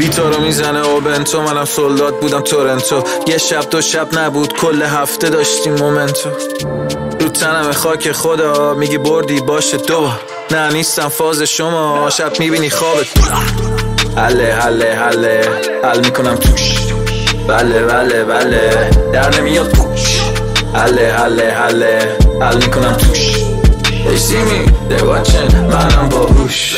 بیتا رو میزنه و بنتو، منم سولداد بودم تورنتو. یه شب دو شب نبود، کل هفته داشتیم مومنتو. رو تنم خاک خدا، میگی بردی باشه دو. نه نیستم فاز شما، شب میبینی خوابت. حله حل میکنم توش. بله در نمیاد پوش. حله حل میکنم توش. They see me, they watching، منم باهوش.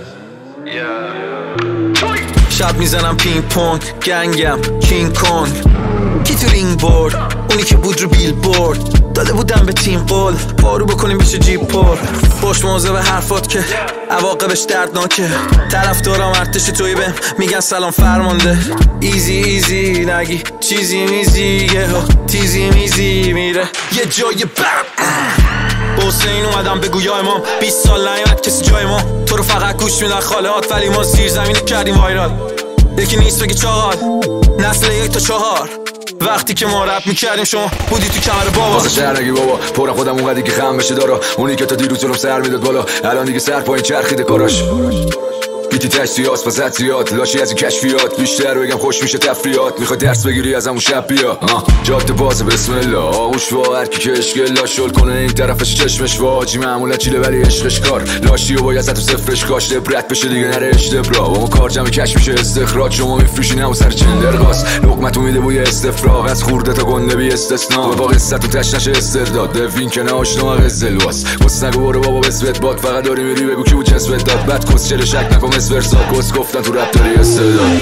شب میزنم پینگ پونگ، گنگم کینگ کونگ. کی تو رینگ بورد، اونی که بود رو بیل بورد. داده بودم به تیم قول، بارو بکنیم بشه جیب پر. خوش موضوع به حرفات که عواقبش دردناکه. طرفدارام ارتش توی بهم میگن سلام فرمانده. ایزی نگی چیزی میزی، یه ها تیزی میزی میره یه جای بم. حسین اومدم بگو یا امام، 20 سال نیومد کسی جای ما. تو رو فقط گوش میدن خالهات، ولی ما زیر زمین کردیم وایرال. یکی نیست بگی چاقال، نسل 1 تا 4. وقتی که ما رپ میکردیم شما بودی تو کمر بابا. واسه شهر نگی بابا، پورم خودم اونقدی که خم بشه دارا. اونی که تا دیروز جلوم سر میداد بالا، الان دیگه سر پایین چرخیده کاراش. بیتی تشتیات واسه زیاد، لاشی از این کشفیات. بیشتر بگم خوش میشه تفریات. میخوای درس بگیری از همون شب بیا. جاده باز بسم الله، آغوش وا هر کی که اشکل لاشل کنه این طرفش چشمش واجی. معمولا چیله ولی عشقش کار لاشی و باید تو صفرش کاش لبرت بشه دیگه نره اشتبرا. با ما کار جمع کش میشه استخراج، شما میفروشین همون سر چندرگاس. لقمتو میده بوی استفراغ، از خورده تا گنده بی استثنا. با قصه تو تش نشه استرداد، ببین که نه آشنا قزلواس. واسه نگو برو بابا بسوت باد، فقط داری میری بگو کی بود جسوت داد. بعد کس چله شک نکن ورسا کس گفتن تو رپ داری استعداد.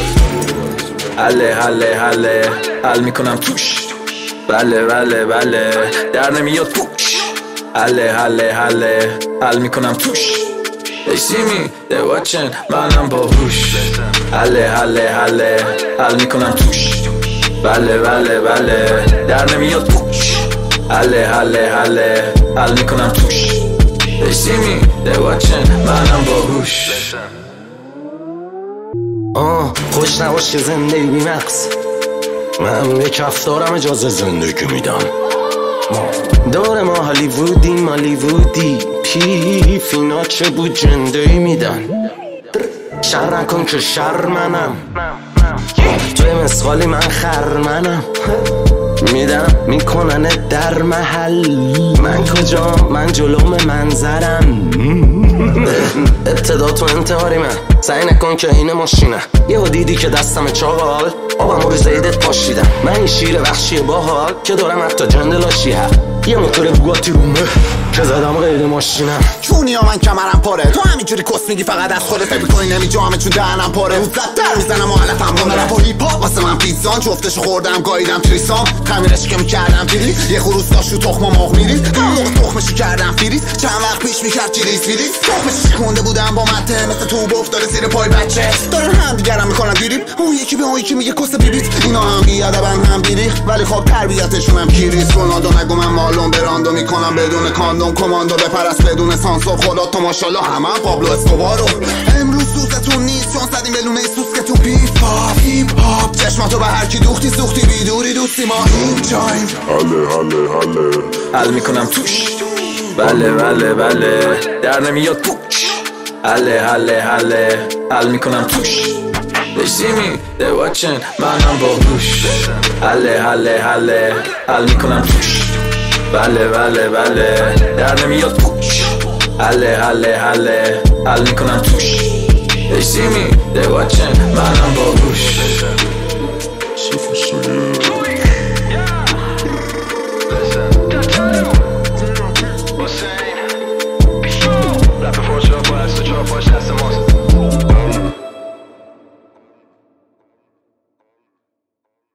حل میکنم توش. بله در نمیاد پوش. حل میکنم توش. They see me, they watching، منم باهوش. حل میکنم توش. بله در نمیاد پوش. حل میکنم توش. They see me, they watching، منم باهوش. خوش نباش که زندگی بی مقص، من به کفتارم اجازه زندگی میدم. دور ما هالیوودی پیفینا چه بود جندهی میدن. شر نکن که شر منم، توی مسخالی من خرمنم. میدم میکنن در محل، من کجا من جلوم منظرم. ابتدا تو انتحاری من، سعی نکن که این ماشینه. یهو دیدی که دستم چاقال، آبم رو زیدت پاشیدم. من این شیر وحشی باحال که دارم حتی جندلاشی ها. یه موتور بوگاتی رومه که زدم غیر ماشینم. چونی ها من کمرم پاره، تو همینجوری کس میگی فقط از خودت فکر میکنی نمیجا همه چون دهنم پاره. روزت در میزنم و حالتم با رپ و هیپ هاپ. واسه من پیزان جفتشو خوردم گاییدم تریسام. خمیرش که میکردم فریز، یه خروس داشت رو تخم و مرغ میریز. هم موقع تخمشو کردم فریز، چند وقت پیش میکرد چیلیز فریز. تخمش شکونده بودم با مته، مثل توب افتاده زیر پای بچه. دارن هم دیگرم میکنن دیریب، اون یکی به اون یکی میگه کس بیبیت. اینا هم بیادبن هم بیریخ، ولی خب تربیتشونم کیریز. رونالدو نگو من مالون براندو میکنم بدون کاندوم. کماندو بپرست بدون سانسور، خدا تو ماشاءالله همه پابلو اسکوبارو. امروز سوزتون نیست چون زدیم بلونه سوسکتون. بیف هاپ هیپ هاپ، چشماتو به هر کی دوختی سوختی، بیدوری دوستی ما این جایم. حل میکنم توش. بله در نمیاد پوش. حل میکنم توش. They see me, they watching، منم باهوش. حل میکنم توش. بله در نمیاد پوش. حل میکنم توش. They see me, they watching، منم باهوش. Listen, Hussein, rapping for